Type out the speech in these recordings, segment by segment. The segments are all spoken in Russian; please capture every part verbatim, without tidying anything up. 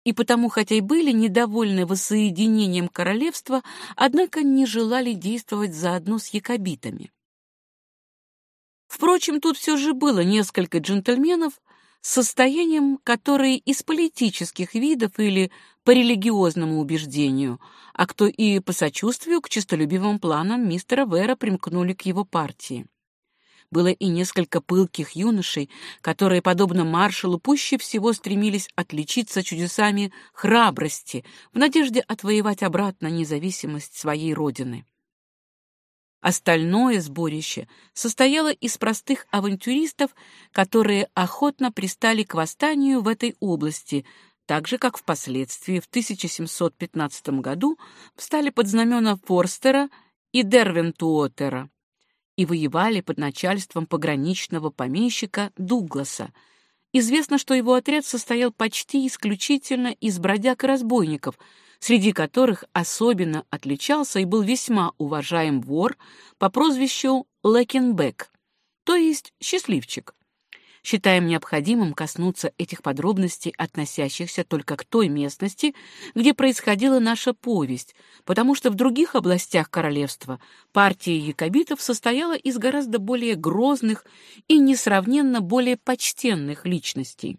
и потому, хотя и были недовольны воссоединением королевства, однако не желали действовать заодно с якобитами. Впрочем, тут все же было несколько джентльменов с состоянием, которые из политических видов или по религиозному убеждению, а кто и по сочувствию к честолюбивым планам мистера Вэра примкнули к его партии. Было и несколько пылких юношей, которые, подобно маршалу, пуще всего стремились отличиться чудесами храбрости в надежде отвоевать обратно независимость своей родины. Остальное сборище состояло из простых авантюристов, которые охотно пристали к восстанию в этой области, так же, как впоследствии в тысяча семьсот пятнадцатом году встали под знамена Форстера и Дервентуотера и воевали под начальством пограничного помещика Дугласа. Известно, что его отряд состоял почти исключительно из бродяг и разбойников, среди которых особенно отличался и был весьма уважаем вор по прозвищу Лэкенбек, то есть счастливчик. Считаем необходимым коснуться этих подробностей, относящихся только к той местности, где происходила наша повесть, потому что в других областях королевства партия якобитов состояла из гораздо более грозных и несравненно более почтенных личностей.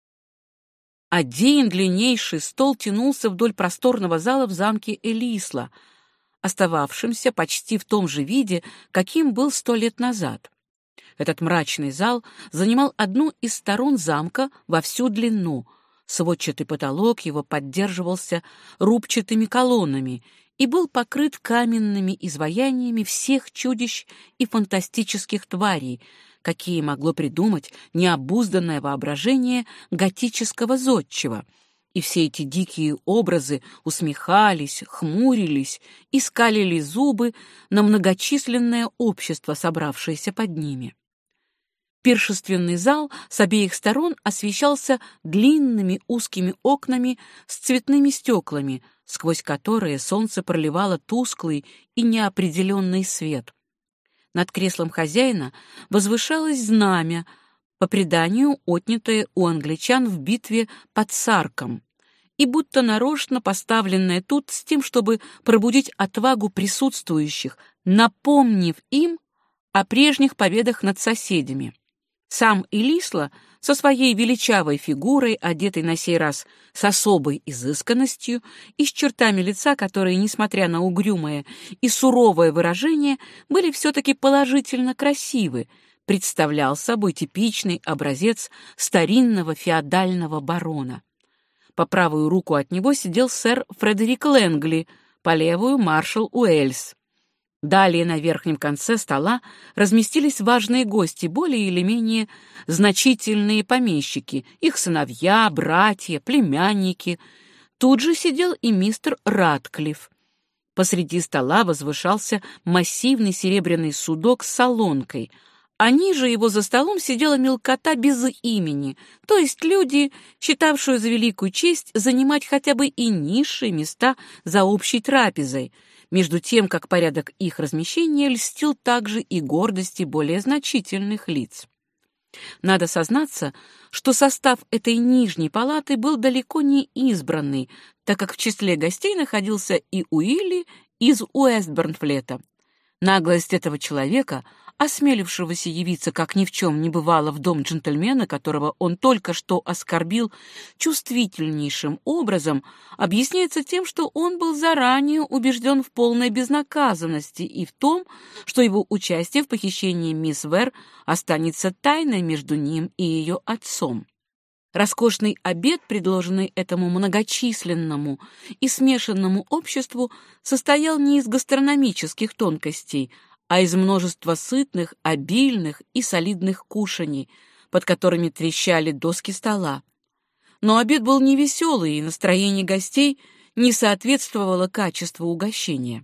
Один длиннейший стол тянулся вдоль просторного зала в замке Элисла, остававшемся почти в том же виде, каким был сто лет назад. Этот мрачный зал занимал одну из сторон замка во всю длину. Сводчатый потолок его поддерживался рубчатыми колоннами и был покрыт каменными изваяниями всех чудищ и фантастических тварей, какие могло придумать необузданное воображение готического зодчего. И все эти дикие образы усмехались, хмурились и скалили зубы на многочисленное общество, собравшееся под ними. Пиршественный зал с обеих сторон освещался длинными узкими окнами с цветными стеклами, сквозь которые солнце проливало тусклый и неопределенный свет. Над креслом хозяина возвышалось знамя, по преданию отнятое у англичан в битве под Сарком, и будто нарочно поставленное тут с тем, чтобы пробудить отвагу присутствующих, напомнив им о прежних победах над соседями. Сам Элисла со своей величавой фигурой, одетой на сей раз с особой изысканностью и с чертами лица, которые, несмотря на угрюмое и суровое выражение, были все-таки положительно красивы, представлял собой типичный образец старинного феодального барона. По правую руку от него сидел сэр Фредерик Лэнгли, по левую — маршал Уэльс. Далее на верхнем конце стола разместились важные гости, более или менее значительные помещики, их сыновья, братья, племянники. Тут же сидел и мистер Ратклифф. Посреди стола возвышался массивный серебряный судок с солонкой, а ниже его за столом сидела мелкота без имени, то есть люди, считавшие за великую честь занимать хотя бы и низшие места за общей трапезой, между тем, как порядок их размещения льстил также и гордости более значительных лиц. Надо сознаться, что состав этой нижней палаты был далеко не избранный, так как в числе гостей находился и Уилли из Уэстборнфлета. Наглость этого человека, осмелившегося явиться, как ни в чем не бывало, в дом джентльмена, которого он только что оскорбил чувствительнейшим образом, объясняется тем, что он был заранее убежден в полной безнаказанности и в том, что его участие в похищении мисс Вэр останется тайной между ним и ее отцом. Роскошный обед, предложенный этому многочисленному и смешанному обществу, состоял не из гастрономических тонкостей, а из множества сытных, обильных и солидных кушаний, под которыми трещали доски стола. Но обед был невеселый, и настроение гостей не соответствовало качеству угощения.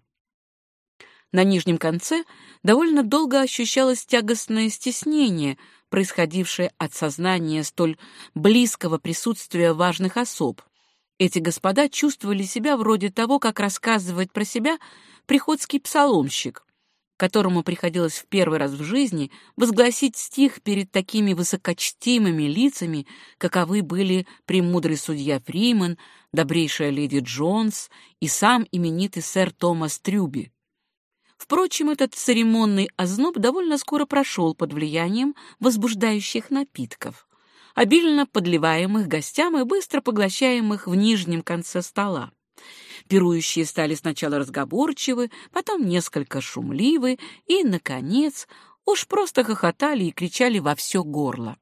На нижнем конце довольно долго ощущалось тягостное стеснение, происходившее от сознания столь близкого присутствия важных особ. Эти господа чувствовали себя вроде того, как рассказывает про себя приходский псаломщик. которому приходилось в первый раз в жизни возгласить стих перед такими высокочтимыми лицами, каковы были премудрый судья Фриман, добрейшая леди Джонс и сам именитый сэр Томас Трюби. Впрочем, этот церемонный озноб довольно скоро прошел под влиянием возбуждающих напитков, обильно подливаемых гостям и быстро поглощаемых в нижнем конце стола. Пирующие стали сначала разговорчивы, потом несколько шумливы и, наконец, уж просто хохотали и кричали во все горло.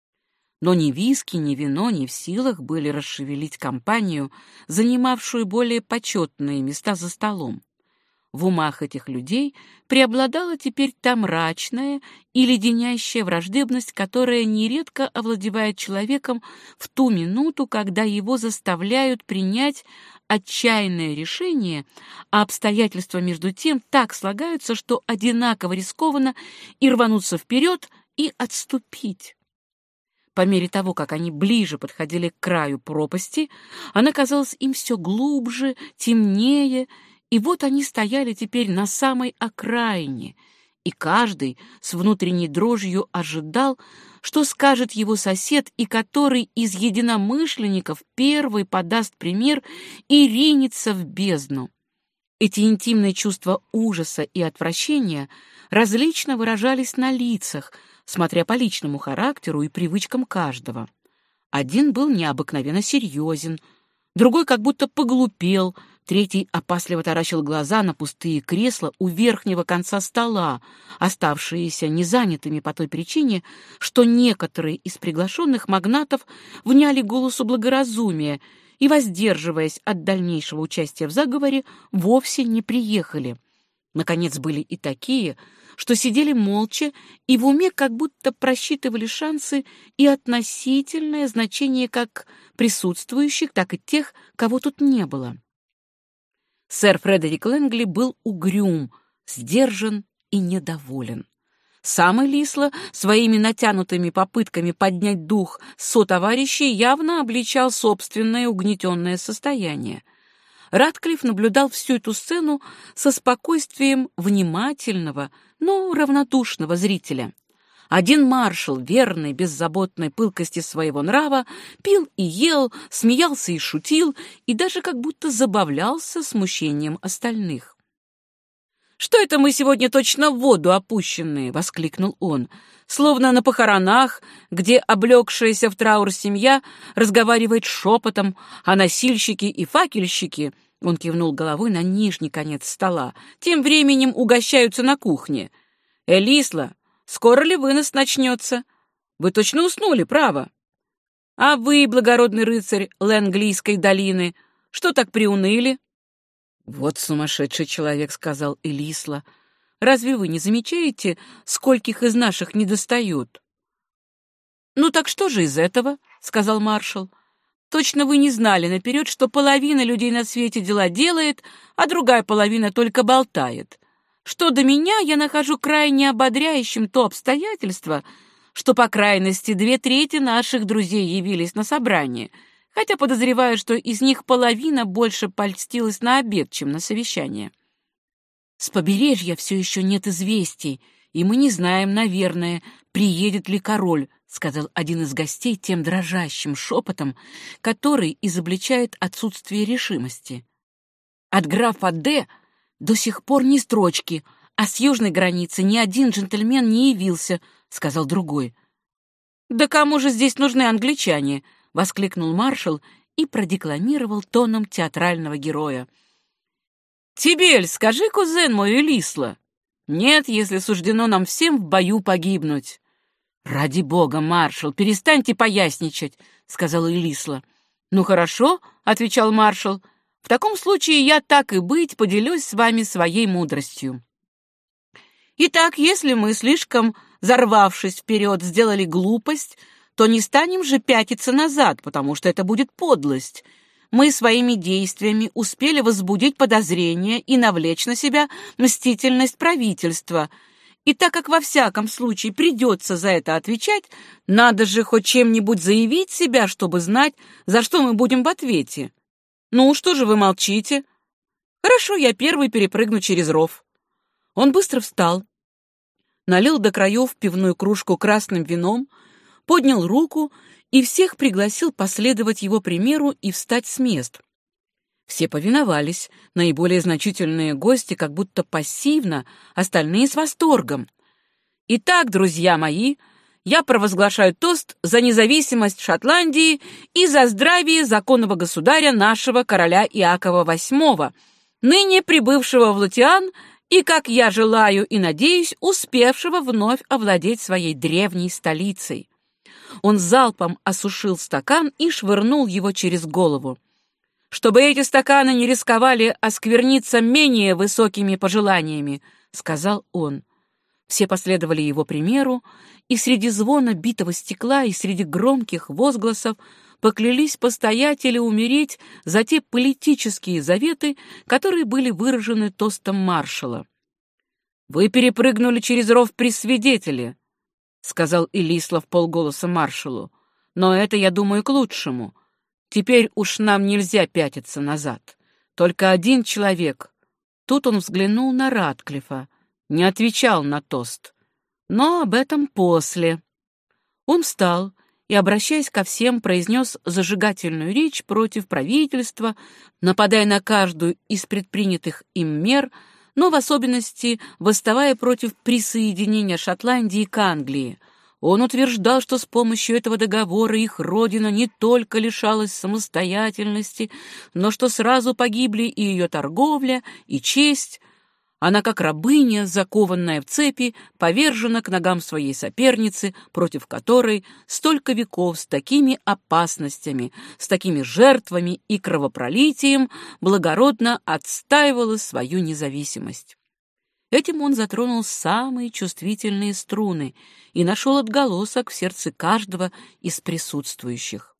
Но ни виски, ни вино не в силах были расшевелить компанию, занимавшую более почетные места за столом. В умах этих людей преобладала теперь та мрачная и леденящая враждебность, которая нередко овладевает человеком в ту минуту, когда его заставляют принять отчаянное решение, а обстоятельства между тем так слагаются, что одинаково рискованно и рвануться вперед, и отступить. По мере того, как они ближе подходили к краю пропасти, она казалась им все глубже, темнее, и вот они стояли теперь на самой окраине, и каждый с внутренней дрожью ожидал, что скажет его сосед, и который из единомышленников первый подаст пример и ринется в бездну. Эти интимные чувства ужаса и отвращения различно выражались на лицах, смотря по личному характеру и привычкам каждого. Один был необыкновенно серьезен, другой как будто поглупел, третий опасливо таращил глаза на пустые кресла у верхнего конца стола, оставшиеся незанятыми по той причине, что некоторые из приглашенных магнатов вняли голосу благоразумия и, воздерживаясь от дальнейшего участия в заговоре, вовсе не приехали. Наконец, были и такие, что сидели молча и в уме как будто просчитывали шансы и относительное значение как присутствующих, так и тех, кого тут не было. Сэр Фредерик Лэнгли был угрюм, сдержан и недоволен. Сам Элисла своими натянутыми попытками поднять дух сотоварищей явно обличал собственное угнетенное состояние. Ратклифф наблюдал всю эту сцену со спокойствием внимательного, но равнодушного зрителя. Один маршал, верный беззаботной пылкости своего нрава, пил и ел, смеялся и шутил, и даже как будто забавлялся смущением остальных. «Что это мы сегодня точно в воду опущенные?» — воскликнул он. «Словно на похоронах, где облегшаяся в траур семья разговаривает шепотом, а носильщики и факельщики, — он кивнул головой на нижний конец стола, — тем временем угощаются на кухне. Элисла, скоро ли вынос начнется? Вы точно уснули, право? А вы, благородный рыцарь Лэнглийской долины, что так приуныли?» «Вот сумасшедший человек», — сказал Элисла. «Разве вы не замечаете, скольких из наших недостают?» «Ну так что же из этого?» — сказал маршал. «Точно вы не знали наперед, что половина людей на свете дела делает, а другая половина только болтает. Что до меня, я нахожу крайне ободряющим то обстоятельство, что по крайности две трети наших друзей явились на собрание, хотя подозреваю, что из них половина больше польстилась на обед, чем на совещание. С побережья все еще нет известий, и мы не знаем, наверное, приедет ли король», — сказал один из гостей тем дрожащим шепотом, который изобличает отсутствие решимости. «От графа Д до сих пор ни строчки, а с южной границы ни один джентльмен не явился», — сказал другой. «Да кому же здесь нужны англичане?» — воскликнул маршал и продекламировал тоном театрального героя. «Тибель, скажи, кузен мой Элисла, нет, если суждено нам всем в бою погибнуть». «Ради бога, маршал, перестаньте поясничать», — сказал Элисла. «Ну хорошо», — отвечал маршал, — «в таком случае я, так и быть, поделюсь с вами своей мудростью. Итак, если мы, слишком зарвавшись вперед, сделали глупость, то не станем же пятиться назад, потому что это будет подлость. Мы своими действиями успели возбудить подозрения и навлечь на себя мстительность правительства. И так как во всяком случае придется за это отвечать, надо же хоть чем-нибудь заявить себя, чтобы знать, за что мы будем в ответе. Ну, что же вы молчите? Хорошо, я первый перепрыгну через ров». Он быстро встал, налил до краев пивную кружку красным вином, поднял руку и всех пригласил последовать его примеру и встать с мест. Все повиновались, наиболее значительные гости как будто пассивно, остальные с восторгом. «Итак, друзья мои, я провозглашаю тост за независимость Шотландии и за здравие законного государя нашего короля Иакова восьмого, ныне прибывшего в Лутиан и, как я желаю и надеюсь, успевшего вновь овладеть своей древней столицей». Он залпом осушил стакан и швырнул его через голову. «Чтобы эти стаканы не рисковали оскверниться менее высокими пожеланиями», — сказал он. Все последовали его примеру, и среди звона битого стекла и среди громких возгласов поклялись постоять или умереть за те политические заветы, которые были выражены тостом маршала. «Вы перепрыгнули через ров при свидетеле», — сказал Элисла вполголоса маршалу. «Но это, я думаю, к лучшему. Теперь уж нам нельзя пятиться назад. Только один человек». Тут он взглянул на Ратклифа, не отвечал на тост. Но об этом после. Он встал и, обращаясь ко всем, произнес зажигательную речь против правительства, нападая на каждую из предпринятых им мер, но в особенности восставая против присоединения Шотландии к Англии. Он утверждал, что с помощью этого договора их родина не только лишалась самостоятельности, но что сразу погибли и ее торговля, и честь. Она, как рабыня, закованная в цепи, повержена к ногам своей соперницы, против которой столько веков с такими опасностями, с такими жертвами и кровопролитием благородно отстаивала свою независимость. Этим он затронул самые чувствительные струны и нашел отголосок в сердце каждого из присутствующих.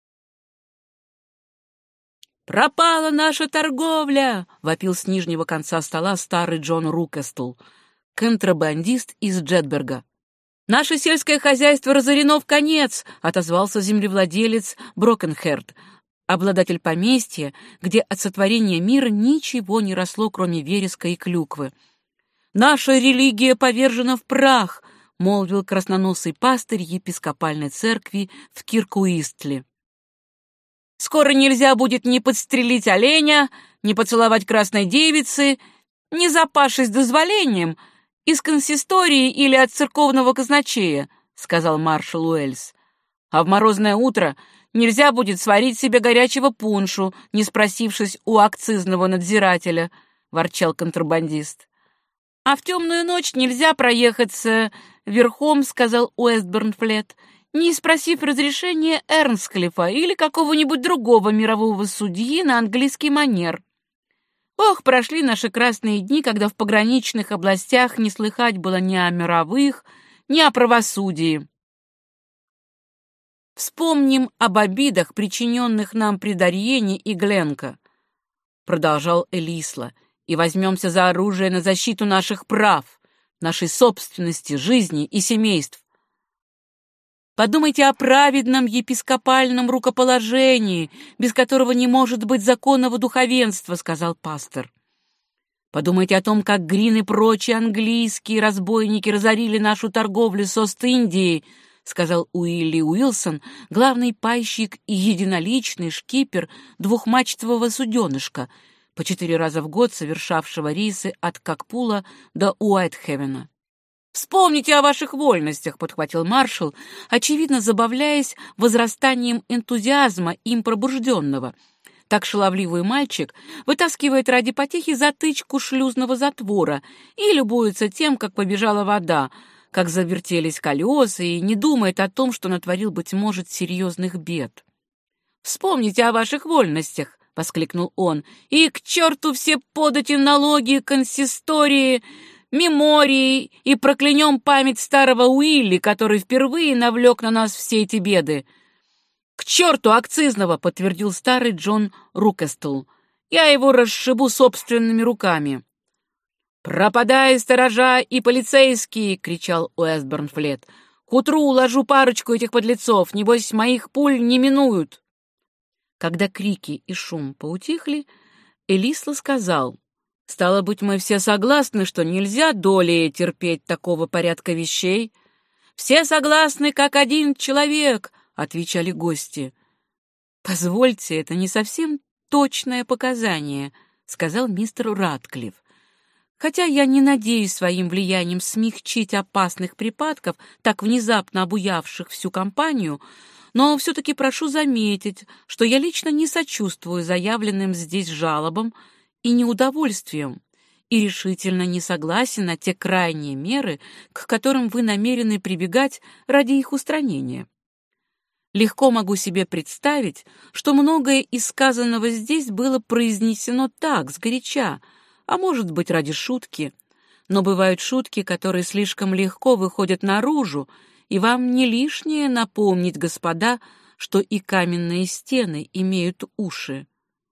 «Пропала наша торговля!» — вопил с нижнего конца стола старый Джон Рукестл, контрабандист из Джетберга. «Наше сельское хозяйство разорено вконец!» — отозвался землевладелец Брокенхерд, обладатель поместья, где от сотворения мира ничего не росло, кроме вереска и клюквы. «Наша религия повержена в прах!» — молвил красноносый пастырь епископальной церкви в Киркуистле. «Скоро нельзя будет ни подстрелить оленя, ни поцеловать красной девицы, не запавшись дозволением из консистории или от церковного казначея», — сказал маршал Уэльс. «А в морозное утро нельзя будет сварить себе горячего пуншу, не спросившись у акцизного надзирателя», — ворчал контрабандист. «А в темную ночь нельзя проехаться верхом», — сказал Уэстборн-Флет, не спросив разрешения Эрнсклифа или какого-нибудь другого мирового судьи на английский манер. Ох, прошли наши красные дни, когда в пограничных областях не слыхать было ни о мировых, ни о правосудии. «Вспомним об обидах, причиненных нам при Дарьене и Гленко», — продолжал Элисла, «и возьмемся за оружие на защиту наших прав, нашей собственности, жизни и семейств. Подумайте о праведном епископальном рукоположении, без которого не может быть законного духовенства», — сказал пастор. «Подумайте о том, как Грин и прочие английские разбойники разорили нашу торговлю с Ост-Индией», — сказал Уилли Уилсон, главный пайщик и единоличный шкипер двухмачтового суденышка, по четыре раза в год совершавшего рейсы от Какпула до Уайтхевена. «Вспомните о ваших вольностях», — подхватил маршал, очевидно забавляясь возрастанием энтузиазма им пробужденного. Так шаловливый мальчик вытаскивает ради потехи затычку шлюзного затвора и любуется тем, как побежала вода, как завертелись колеса, и не думает о том, что натворил, быть может, серьезных бед. «Вспомните о ваших вольностях», — воскликнул он, — «и к черту все подати, налоги, консистории, мемории, и проклянем память старого Уилли, который впервые навлек на нас все эти беды». «К черту акцизного», — подтвердил старый Джон Рукестл, — «я его расшибу собственными руками». «Пропадай, сторожа и полицейские!» — кричал Уэстборн-Флет. «К утру уложу парочку этих подлецов, небось, моих пуль не минуют». Когда крики и шум поутихли, Элисла сказал: Стало быть, мы все согласны, что нельзя долей терпеть такого порядка вещей. Все согласны, как один человек, — отвечали гости. Позвольте, это не совсем точное показание, — сказал мистер Ратклифф. Хотя я не надеюсь своим влиянием смягчить опасных припадков, так внезапно обуявших всю компанию, но все-таки прошу заметить, что я лично не сочувствую заявленным здесь жалобам и неудовольствием, и решительно не согласен на те крайние меры, к которым вы намерены прибегать ради их устранения. Легко могу себе представить, что многое из сказанного здесь было произнесено так, сгоряча, а может быть, ради шутки. Но бывают шутки, которые слишком легко выходят наружу, и вам не лишнее напомнить, господа, что и каменные стены имеют уши.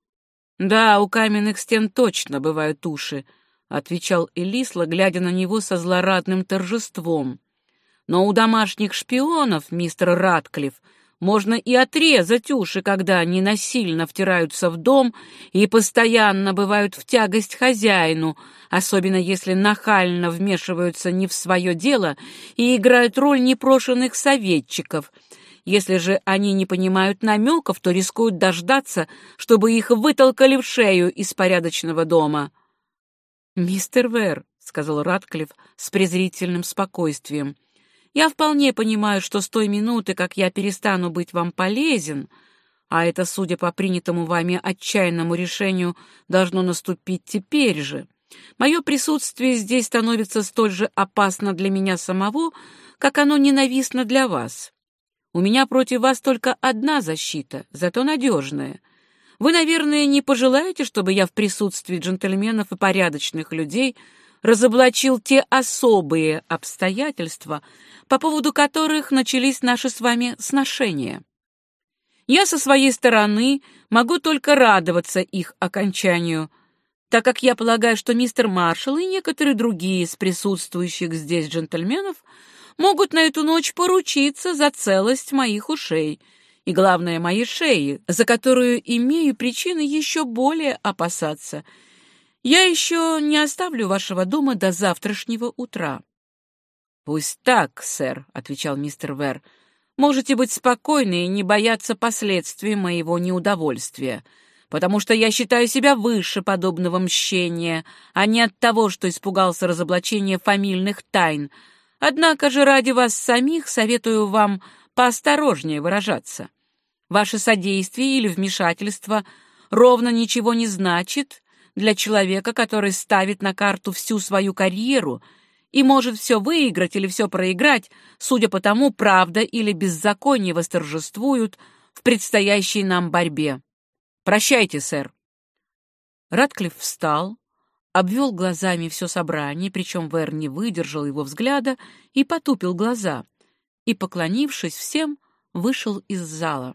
«Да, у каменных стен точно бывают уши», — отвечал Элисла, глядя на него со злорадным торжеством. «Но у домашних шпионов, мистер Ратклифф, можно и отрезать уши, когда они насильно втираются в дом и постоянно бывают в тягость хозяину, особенно если нахально вмешиваются не в свое дело и играют роль непрошенных советчиков. Если же они не понимают намеков, то рискуют дождаться, чтобы их вытолкали в шею из порядочного дома». «Мистер Вэр», — сказал Ратклифф с презрительным спокойствием, — «я вполне понимаю, что с той минуты, как я перестану быть вам полезен, а это, судя по принятому вами отчаянному решению, должно наступить теперь же, мое присутствие здесь становится столь же опасно для меня самого, как оно ненавистно для вас. У меня против вас только одна защита, зато надежная. Вы, наверное, не пожелаете, чтобы я в присутствии джентльменов и порядочных людей разоблачил те особые обстоятельства, по поводу которых начались наши с вами сношения. Я со своей стороны могу только радоваться их окончанию, так как я полагаю, что мистер Маршалл и некоторые другие из присутствующих здесь джентльменов могут на эту ночь поручиться за целость моих ушей, и, главное, моей шеи, за которую имею причины еще более опасаться. Я еще не оставлю вашего дома до завтрашнего утра». «Пусть так, сэр», — отвечал мистер Вэр. «Можете быть спокойны и не бояться последствий моего неудовольствия, потому что я считаю себя выше подобного мщения, а не от того, что испугался разоблачения фамильных тайн. Однако же ради вас самих советую вам поосторожнее выражаться. Ваше содействие или вмешательство ровно ничего не значит для человека, который ставит на карту всю свою карьеру и может все выиграть или все проиграть, судя по тому, правда или беззаконие восторжествуют в предстоящей нам борьбе. Прощайте, сэр». Ратклифф встал, обвел глазами все собрание, причем Вэр не выдержал его взгляда и потупил глаза, и, поклонившись всем, вышел из зала.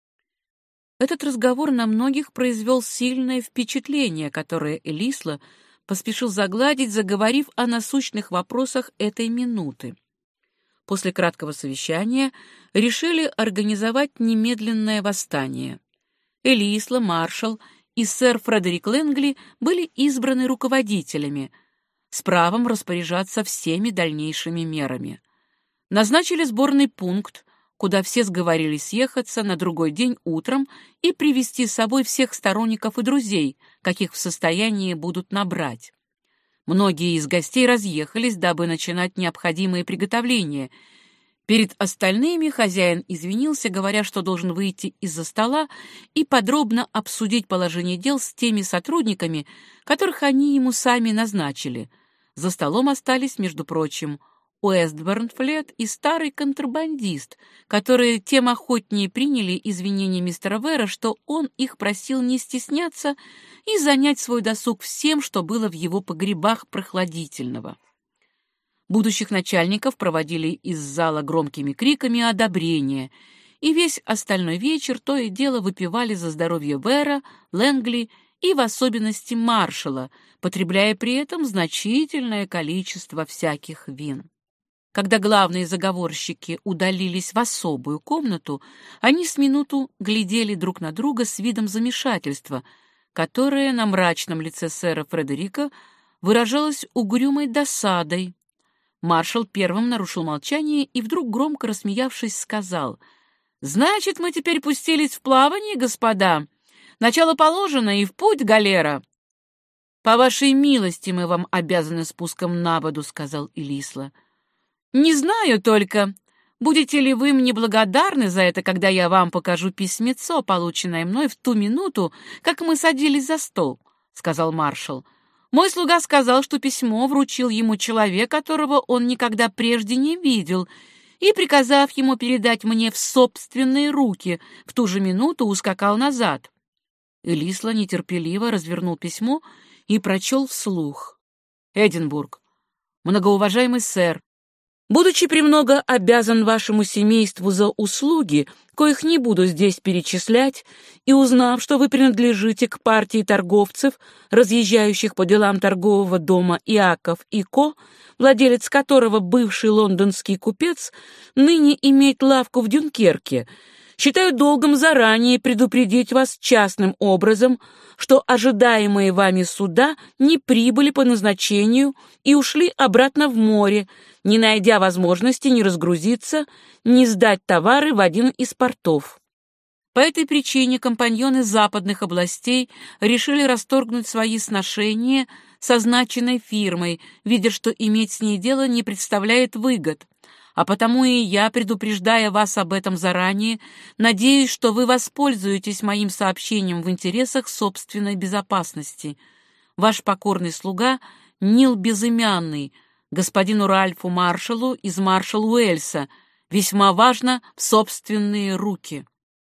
Этот разговор на многих произвел сильное впечатление, которое Элисла поспешил загладить, заговорив о насущных вопросах этой минуты. После краткого совещания решили организовать немедленное восстание. Элисла, маршал и сэр Фредерик Лэнгли были избраны руководителями, с правом распоряжаться всеми дальнейшими мерами. Назначили сборный пункт, куда все сговорились съехаться на другой день утром и привести с собой всех сторонников и друзей, каких в состоянии будут набрать. Многие из гостей разъехались, дабы начинать необходимые приготовления. Перед остальными хозяин извинился, говоря, что должен выйти из-за стола и подробно обсудить положение дел с теми сотрудниками, которых они ему сами назначили. За столом остались, между прочим, Уэстборн-Флет и старый контрабандист, которые тем охотнее приняли извинения мистера Вэра, что он их просил не стесняться и занять свой досуг всем, что было в его погребах прохладительного. Будущих начальников проводили из зала громкими криками одобрения, и весь остальной вечер то и дело выпивали за здоровье Вэра, Лэнгли и в особенности маршала, потребляя при этом значительное количество всяких вин. Когда главные заговорщики удалились в особую комнату, они с минуту глядели друг на друга с видом замешательства, которое на мрачном лице сэра Фредерика выражалось угрюмой досадой. Маршал первым нарушил молчание и вдруг, громко рассмеявшись, сказал: «Значит, мы теперь пустились в плавание, господа? Начало положено, и в путь, галера!» «По вашей милости мы вам обязаны спуском на воду», — сказал Элисла. «Не знаю только, будете ли вы мне благодарны за это, когда я вам покажу письмецо, полученное мной в ту минуту, как мы садились за стол», — сказал маршал. «Мой слуга сказал, что письмо вручил ему человек, которого он никогда прежде не видел, и, приказав ему передать мне в собственные руки, в ту же минуту ускакал назад». Элисла нетерпеливо развернул письмо и прочел вслух. «Эдинбург. Многоуважаемый сэр, будучи премного обязан вашему семейству за услуги, коих не буду здесь перечислять, и узнав, что вы принадлежите к партии торговцев, разъезжающих по делам торгового дома Иаков и Ко, владелец которого бывший лондонский купец, ныне имеет лавку в Дюнкерке, считаю долгом заранее предупредить вас частным образом, что ожидаемые вами суда не прибыли по назначению и ушли обратно в море, не найдя возможности ни разгрузиться, ни сдать товары в один из портов. По этой причине компаньоны западных областей решили расторгнуть свои сношения с означенной фирмой, видя, что иметь с ней дело не представляет выгод. А потому и я, предупреждая вас об этом заранее, надеюсь, что вы воспользуетесь моим сообщением в интересах собственной безопасности. Ваш покорный слуга Нил Безымянный, господину Ральфу Маршалу из маршал Уэльса, весьма важно в собственные руки».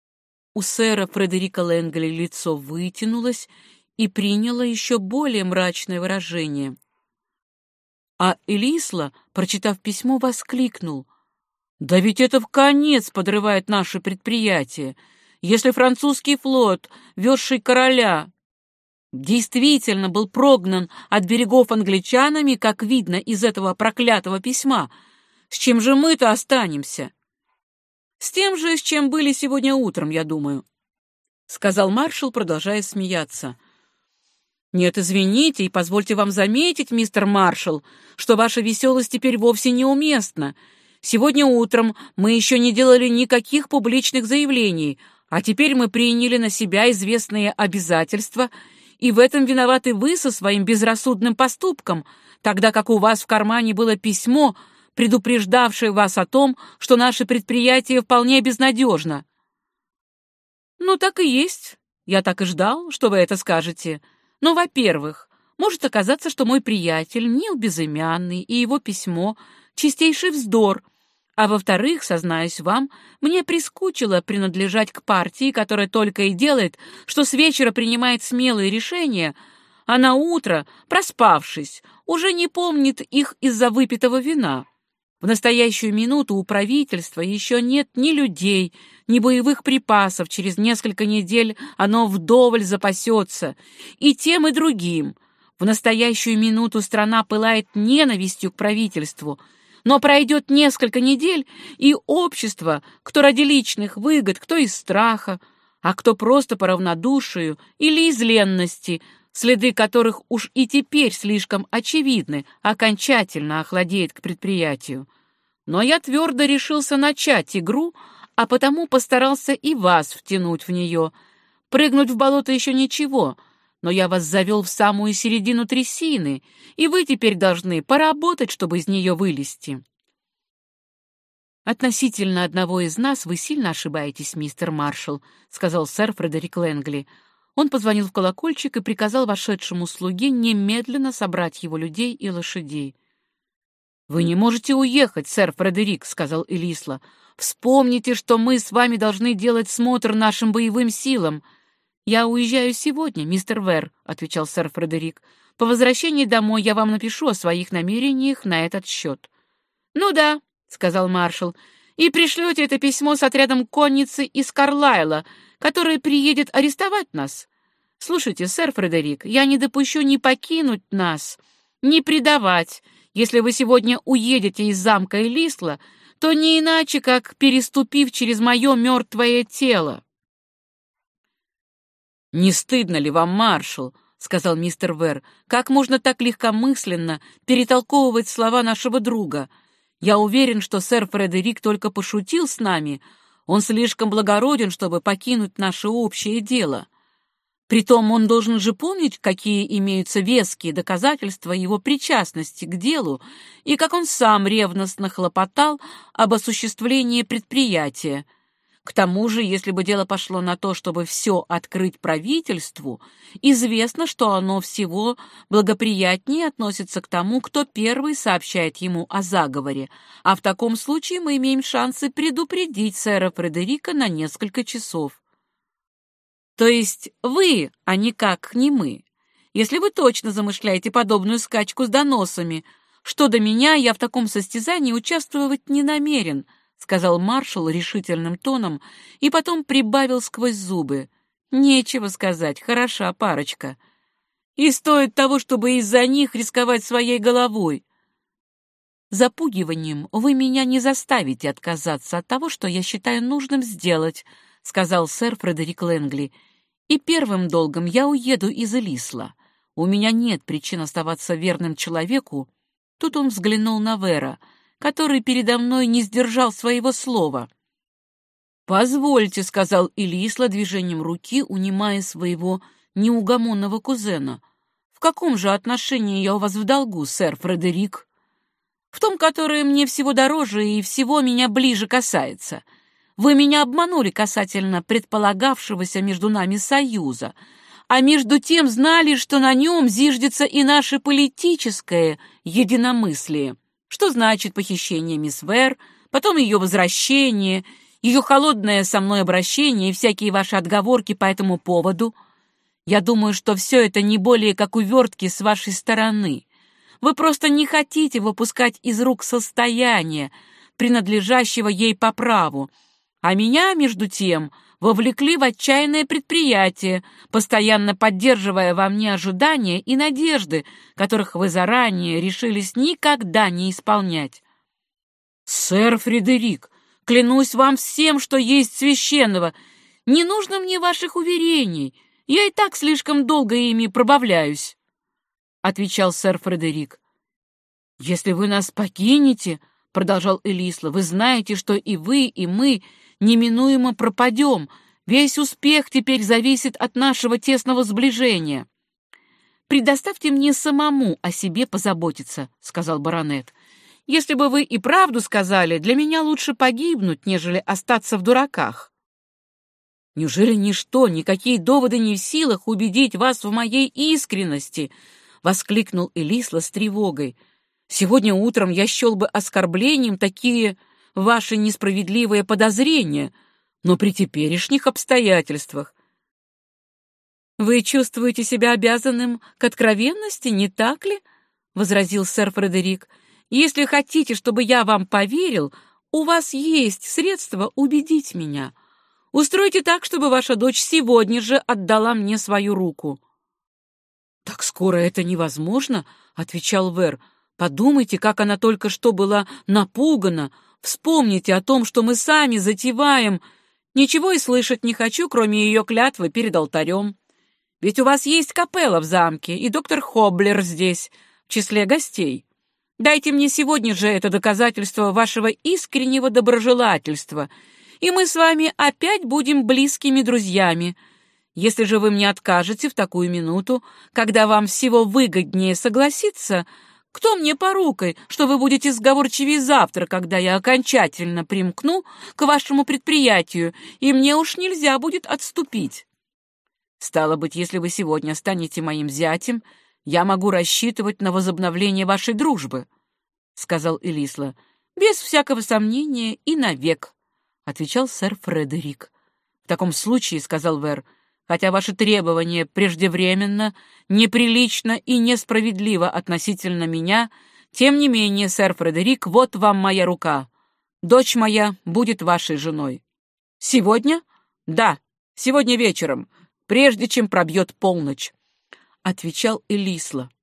У сэра Фредерика Лэнгли лицо вытянулось и приняло еще более мрачное выражение. А Элисла, прочитав письмо, воскликнул: «Да ведь это вконец подрывает наше предприятие. Если французский флот, везший короля, действительно был прогнан от берегов англичанами, как видно из этого проклятого письма, с чем же мы-то останемся?» «С тем же, с чем были сегодня утром, я думаю», — сказал маршал, продолжая смеяться. «Нет, извините, и позвольте вам заметить, мистер маршал, что ваша веселость теперь вовсе неуместна. Сегодня утром мы еще не делали никаких публичных заявлений, а теперь мы приняли на себя известные обязательства, и в этом виноваты вы со своим безрассудным поступком, тогда как у вас в кармане было письмо, предупреждавшее вас о том, что наше предприятие вполне безнадежно». «Ну, так и есть. Я так и ждал, что вы это скажете. Но, во-первых, может оказаться, что мой приятель Нил Безымянный и его письмо — чистейший вздор, а во-вторых, сознаюсь вам, мне прискучило принадлежать к партии, которая только и делает, что с вечера принимает смелые решения, а на утро, проспавшись, уже не помнит их из-за выпитого вина. В настоящую минуту у правительства еще нет ни людей, ни боевых припасов, через несколько недель оно вдоволь запасется, и тем, и другим. В настоящую минуту страна пылает ненавистью к правительству, но пройдет несколько недель, и общество, кто ради личных выгод, кто из страха, а кто просто по равнодушию или из ленности, следы которых уж и теперь слишком очевидны, окончательно охладеет к предприятию. Но я твердо решился начать игру, а потому постарался и вас втянуть в нее. Прыгнуть в болото еще ничего, но я вас завел в самую середину трясины, и вы теперь должны поработать, чтобы из нее вылезти». «Относительно одного из нас вы сильно ошибаетесь, мистер маршал», — сказал сэр Фредерик Лэнгли. Он позвонил в колокольчик и приказал вошедшему слуге немедленно собрать его людей и лошадей. «Вы не можете уехать, сэр Фредерик», — сказал Элисла. «Вспомните, что мы с вами должны делать смотр нашим боевым силам». «Я уезжаю сегодня, мистер Вэр», — отвечал сэр Фредерик. «По возвращении домой я вам напишу о своих намерениях на этот счет». «Ну да», — сказал маршал, — «и пришлете это письмо с отрядом конницы из Карлайла, который приедет арестовать нас. Слушайте, сэр Фредерик, я не допущу ни покинуть нас, ни предавать. Если вы сегодня уедете из замка Элисла, то не иначе, как переступив через мое мертвое тело». «Не стыдно ли вам, маршал?» — сказал мистер Вэр. «Как можно так легкомысленно перетолковывать слова нашего друга? Я уверен, что сэр Фредерик только пошутил с нами. Он слишком благороден, чтобы покинуть наше общее дело. Притом он должен же помнить, какие имеются веские доказательства его причастности к делу и как он сам ревностно хлопотал об осуществлении предприятия. К тому же, если бы дело пошло на то, чтобы все открыть правительству, известно, что оно всего благоприятнее относится к тому, кто первый сообщает ему о заговоре, а в таком случае мы имеем шансы предупредить сэра Фредерика на несколько часов. То есть вы, а никак не мы. Если вы точно замышляете подобную скачку с доносами, что до меня, я в таком состязании участвовать не намерен, — сказал маршал решительным тоном и потом прибавил сквозь зубы. «Нечего сказать, хороша парочка. И стоит того, чтобы из-за них рисковать своей головой. Запугиванием вы меня не заставите отказаться от того, что я считаю нужным сделать», — сказал сэр Фредерик Лэнгли. «И первым долгом я уеду из Элисла. У меня нет причин оставаться верным человеку». Тут он взглянул на Вэра, который передо мной не сдержал своего слова. «Позвольте», — сказал Элисла движением руки, унимая своего неугомонного кузена. «В каком же отношении я у вас в долгу, сэр Фредерик?» «В том, которое мне всего дороже и всего меня ближе касается. Вы меня обманули касательно предполагавшегося между нами союза, а между тем знали, что на нем зиждется и наше политическое единомыслие. Что значит похищение мисс Вэр, потом ее возвращение, ее холодное со мной обращение и всякие ваши отговорки по этому поводу? Я думаю, что все это не более как увертки с вашей стороны. Вы просто не хотите выпускать из рук состояние, принадлежащего ей по праву, а меня, между тем, вовлекли в отчаянное предприятие, постоянно поддерживая во мне ожидания и надежды, которых вы заранее решились никогда не исполнять. Сэр Фредерик, клянусь вам всем, что есть священного, не нужно мне ваших уверений, я и так слишком долго ими пробавляюсь, — отвечал сэр Фредерик. «Если вы нас покинете, — продолжал Элисла, — вы знаете, что и вы, и мы неминуемо пропадем. Весь успех теперь зависит от нашего тесного сближения». «Предоставьте мне самому о себе позаботиться», — сказал баронет. «Если бы вы и правду сказали, для меня лучше погибнуть, нежели остаться в дураках». «Неужели ничто, никакие доводы не в силах убедить вас в моей искренности?» — воскликнул Элисла с тревогой. «Сегодня утром я счел бы оскорблением такие ваши несправедливые подозрения, но при теперешних обстоятельствах...» «Вы чувствуете себя обязанным к откровенности, не так ли?» — возразил сэр Фредерик. «Если хотите, чтобы я вам поверил, у вас есть средства убедить меня. Устройте так, чтобы ваша дочь сегодня же отдала мне свою руку». «Так скоро это невозможно», — отвечал Вэр. «Подумайте, как она только что была напугана. Вспомните о том, что мы сами затеваем. Ничего и слышать не хочу, кроме ее клятвы перед алтарем. Ведь у вас есть капелла в замке, и доктор Хобблер здесь, в числе гостей. Дайте мне сегодня же это доказательство вашего искреннего доброжелательства, и мы с вами опять будем близкими друзьями. Если же вы мне откажете в такую минуту, когда вам всего выгоднее согласиться, кто мне порукой, что вы будете сговорчивее завтра, когда я окончательно примкну к вашему предприятию, и мне уж нельзя будет отступить? Стало быть, если вы сегодня станете моим зятем, я могу рассчитывать на возобновление вашей дружбы, — сказал Элисла. — Без всякого сомнения и навек, — отвечал сэр Фредерик. — В таком случае, — сказал Вэр, — хотя ваше требование преждевременно, неприлично и несправедливо относительно меня, тем не менее, сэр Фредерик, вот вам моя рука. Дочь моя будет вашей женой. Сегодня? Да, сегодня вечером, прежде чем пробьет полночь, — отвечал Элисла.